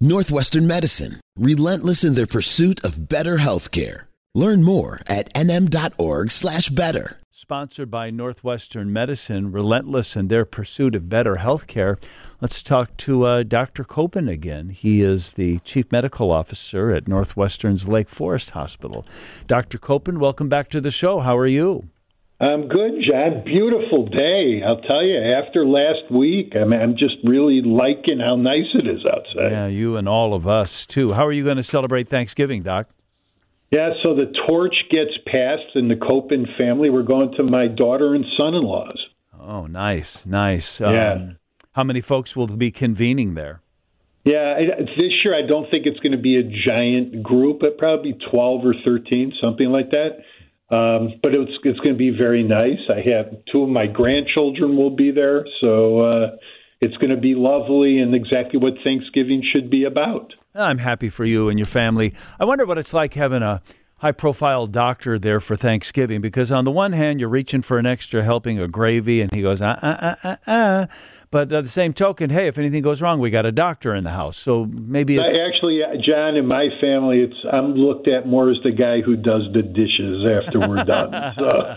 Northwestern Medicine, relentless in their pursuit of better healthcare. Learn more at nm.org/better. Sponsored by Northwestern Medicine, relentless in their pursuit of better healthcare. Let's talk to Dr. Copen again. He is the Chief Medical Officer at Northwestern's Lake Forest Hospital. Dr. Copen, welcome back to the show. How are you? I'm good, John. Beautiful day. I'll tell you, after last week, I'm just really liking how nice it is outside. Yeah, you and all of us, too. How are you going to celebrate Thanksgiving, Doc? Yeah, so the torch gets passed in the Copen family. We're going to my daughter and son-in-law's. Oh, nice. Yeah. How many folks will be convening there? Yeah, this year I don't think it's going to be a giant group, but probably 12 or 13, something like that. But it's going to be very nice. I have two of my grandchildren will be there, so it's going to be lovely and exactly what Thanksgiving should be about. I'm happy for you and your family. I wonder what it's like having a high-profile doctor there for Thanksgiving, because on the one hand, you're reaching for an extra helping of gravy, and he goes, But at the same token, hey, if anything goes wrong, we got a doctor in the house. So maybe it's... Actually, John, in my family, I'm looked at more as the guy who does the dishes after we're done.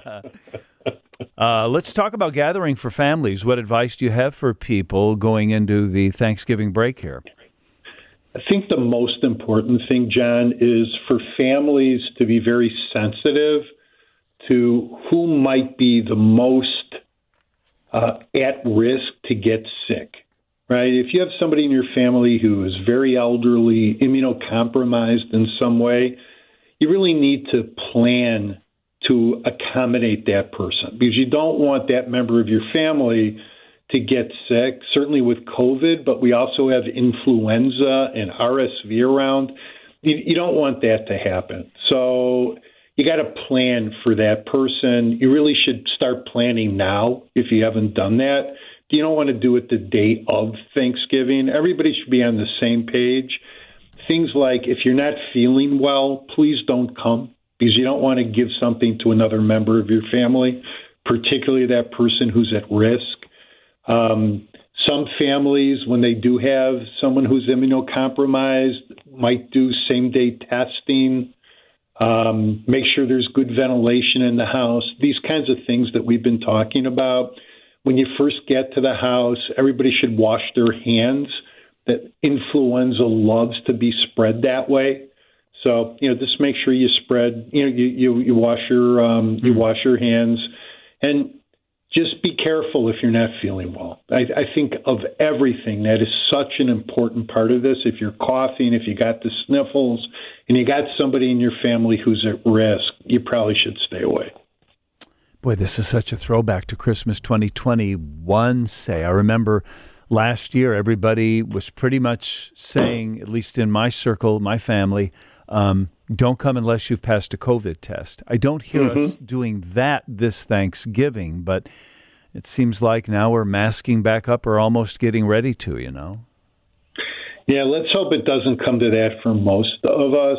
So. Let's talk about gathering for families. What advice do you have for people going into the Thanksgiving break here? I think the most important thing, John, is for families to be very sensitive to who might be the most at risk to get sick, right? If you have somebody in your family who is very elderly, immunocompromised in some way, you really need to plan to accommodate that person, because you don't want that member of your family to get sick, certainly with COVID, but we also have influenza and RSV around. You don't want that to happen. So you got to plan for that person. You really should start planning now if you haven't done that. You don't want to do it the day of Thanksgiving. Everybody should be on the same page. Things like, if you're not feeling well, please don't come, because you don't want to give something to another member of your family, particularly that person who's at risk. Some families, when they do have someone who's immunocompromised, might do same-day testing, make sure there's good ventilation in the house, these kinds of things that we've been talking about. When you first get to the house, everybody should wash their hands. That influenza loves to be spread that way. So, just make sure you spread, you wash your hands, and just be careful if you're not feeling well. I think of everything, that is such an important part of this. If you're coughing, if you got the sniffles, and you got somebody in your family who's at risk, you probably should stay away. Boy, this is such a throwback to Christmas 2021, say. I remember last year, everybody was pretty much saying, at least in my circle, my family, don't come unless you've passed a COVID test. I don't hear us doing that this Thanksgiving, but it seems like now we're masking back up or almost getting ready to, Yeah, let's hope it doesn't come to that for most of us.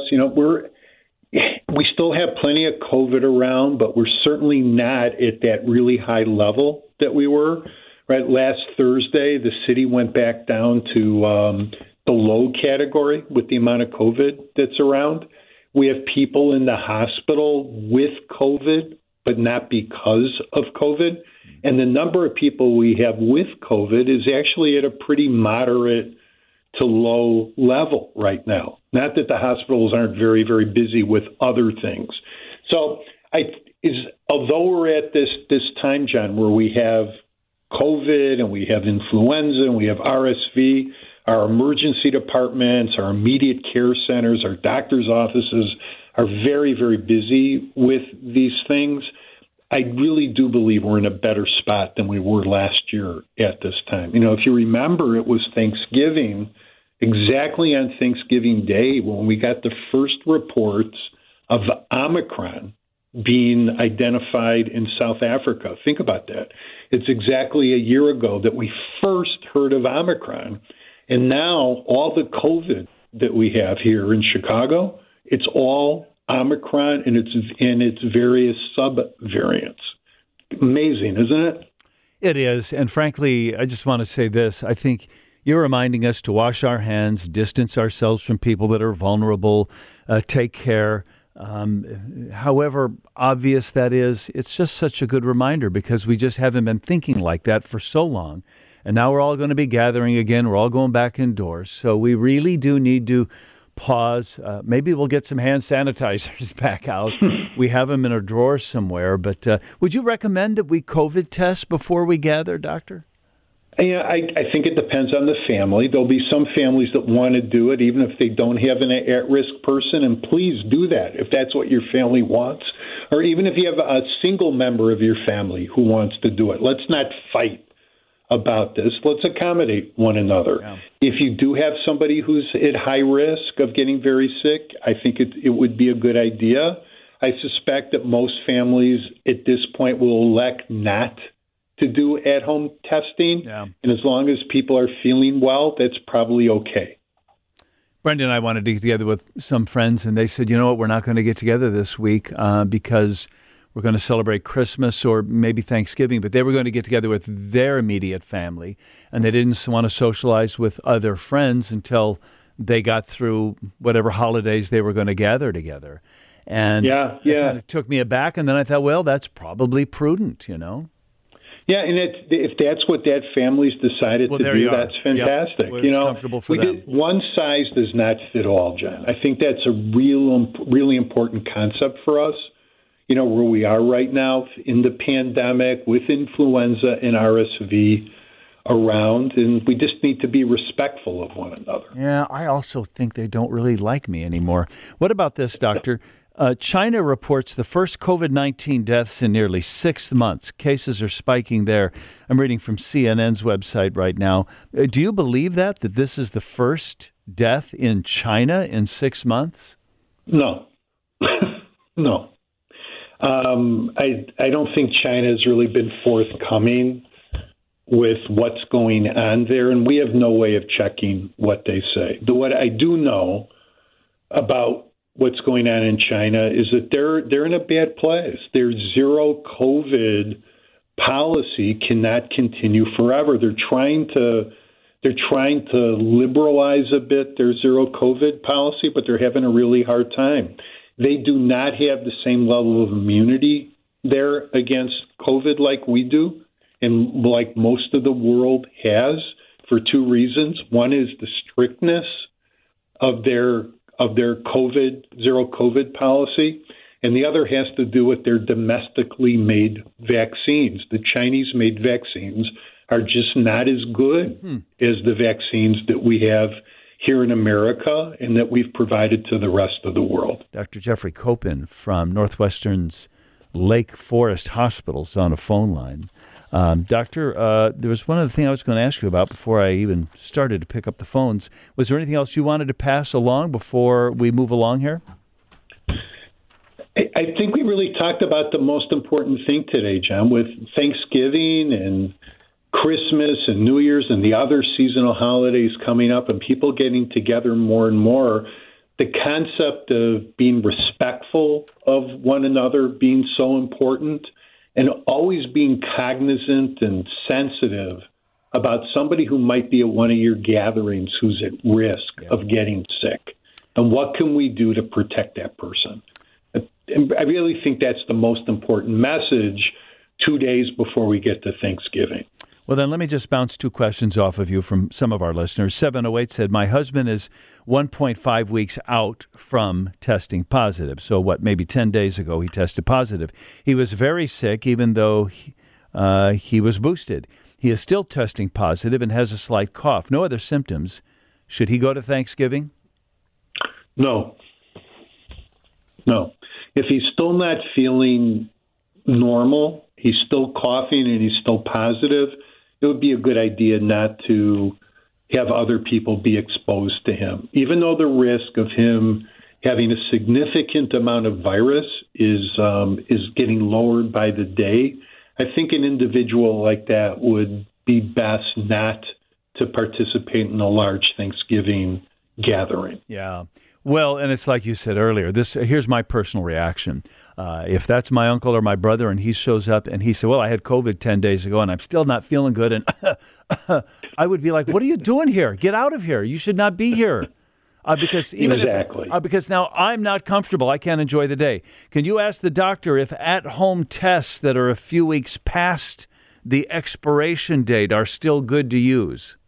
We still have plenty of COVID around, but we're certainly not at that really high level that we were. Right, last Thursday, the city went back down to the low category with the amount of COVID that's around. We have people in the hospital with COVID, but not because of COVID. And the number of people we have with COVID is actually at a pretty moderate to low level right now. Not that the hospitals aren't very, very busy with other things. So although we're at this time, John, where we have COVID and we have influenza and we have RSV, our emergency departments, our immediate care centers, our doctors' offices are very, very busy with these things. I really do believe we're in a better spot than we were last year at this time. If you remember, it was Thanksgiving, exactly on Thanksgiving Day, when we got the first reports of Omicron being identified in South Africa. Think about that. It's exactly a year ago that we first heard of Omicron. And now all the COVID that we have here in Chicago, it's all Omicron and its various sub-variants. Amazing, isn't it? It is. And frankly, I just want to say this. I think You're reminding us to wash our hands, distance ourselves from people that are vulnerable, take care. However obvious that is, it's just such a good reminder because we just haven't been thinking like that for so long. And now we're all going to be gathering again. We're all going back indoors. So we really do need to pause. Maybe we'll get some hand sanitizers back out. We have them in a drawer somewhere. But would you recommend that we COVID test before we gather, Doctor? Yeah, I think it depends on the family. There'll be some families that want to do it, even if they don't have an at-risk person, and please do that if that's what your family wants, or even if you have a single member of your family who wants to do it. Let's not fight about this. Let's accommodate one another. Yeah. If you do have somebody who's at high risk of getting very sick, I think it would be a good idea. I suspect that most families at this point will elect not to do at-home testing. Yeah. And as long as people are feeling well, that's probably okay. Brenda and I wanted to get together with some friends, and they said, you know what, we're not going to get together this week because we're going to celebrate Christmas or maybe Thanksgiving, but they were going to get together with their immediate family, and they didn't want to socialize with other friends until they got through whatever holidays they were going to gather together. And it kind of took me aback, and then I thought, well, that's probably prudent, you know? Yeah, and if that's what that family's decided to do, that's fantastic. Yep. Well, you know, comfortable for them. One size does not fit all, John. I think that's a really important concept for us. You know, where we are right now in the pandemic with influenza and RSV around, and we just need to be respectful of one another. Yeah, I also think they don't really like me anymore. What about this, Doctor? China reports the first COVID-19 deaths in nearly 6 months. Cases are spiking there. I'm reading from CNN's website right now. Do you believe that this is the first death in China in 6 months? No. No. I don't think China has really been forthcoming with what's going on there, and we have no way of checking what they say. What I do know about what's going on in China is that they're in a bad place. Their zero COVID policy cannot continue forever. They're trying to liberalize a bit their zero COVID policy, but they're having a really hard time. They do not have the same level of immunity there against COVID like we do, and like most of the world has, for two reasons. One is the strictness of their zero COVID policy, and the other has to do with their domestically made vaccines. The Chinese made vaccines are just not as good as the vaccines that we have here in America and that we've provided to the rest of the world. Dr. Jeffrey Kopin from Northwestern's Lake Forest Hospital's on a phone line. Doctor, there was one other thing I was going to ask you about before I even started to pick up the phones. Was there anything else you wanted to pass along before we move along here? I think we really talked about the most important thing today, John, with Thanksgiving and Christmas and New Year's and the other seasonal holidays coming up and people getting together more and more. The concept of being respectful of one another being so important, and always being cognizant and sensitive about somebody who might be at one of your gatherings who's at risk of getting sick. And what can we do to protect that person? And I really think that's the most important message 2 days before we get to Thanksgiving. Well, then let me just bounce two questions off of you from some of our listeners. 708 said, my husband is 1.5 weeks out from testing positive. So maybe 10 days ago he tested positive. He was very sick, even though he was boosted. He is still testing positive and has a slight cough. No other symptoms. Should he go to Thanksgiving? No. If he's still not feeling normal, he's still coughing and he's still positive, it would be a good idea not to have other people be exposed to him. Even though the risk of him having a significant amount of virus is getting lowered by the day, I think an individual like that would be best not to participate in a large Thanksgiving gathering. Yeah. Well, and it's like you said earlier. Here's my personal reaction. If that's my uncle or my brother and he shows up and he said, well, I had COVID 10 days ago and I'm still not feeling good. And I would be like, what are you doing here? Get out of here. You should not be here. Because because now I'm not comfortable. I can't enjoy the day. Can you ask the doctor if at-home tests that are a few weeks past the expiration date are still good to use?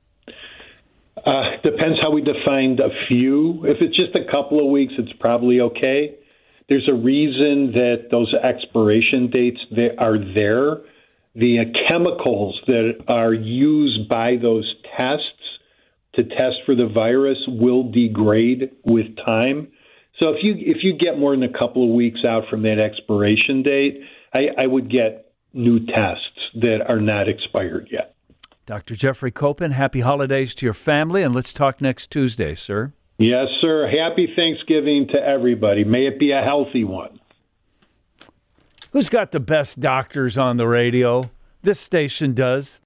Depends how we defined a few. If it's just a couple of weeks, it's probably okay. There's a reason that those expiration dates are there. The chemicals that are used by those tests to test for the virus will degrade with time. So if you get more than a couple of weeks out from that expiration date, I would get new tests that are not expired yet. Dr. Jeffrey Copen, happy holidays to your family, and let's talk next Tuesday, sir. Yes, sir. Happy Thanksgiving to everybody. May it be a healthy one. Who's got the best doctors on the radio? This station does.